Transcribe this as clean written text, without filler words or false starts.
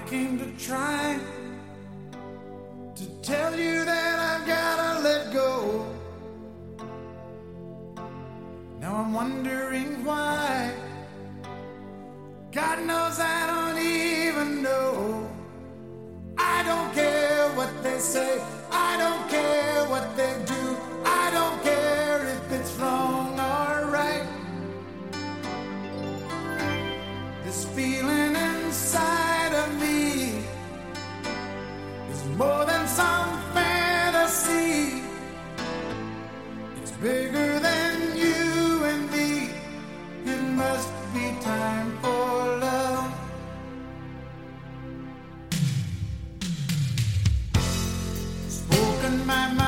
came to try to tell you that I've gotta let go. Now I'm wondering why. God knows I don't even know. I don't care what they say, I don't care what they do, I don't care if it's wrong or right. This feeling inside of me is more than some fantasy. It's bigger than you and me. It must be time for love. Spoken my mind.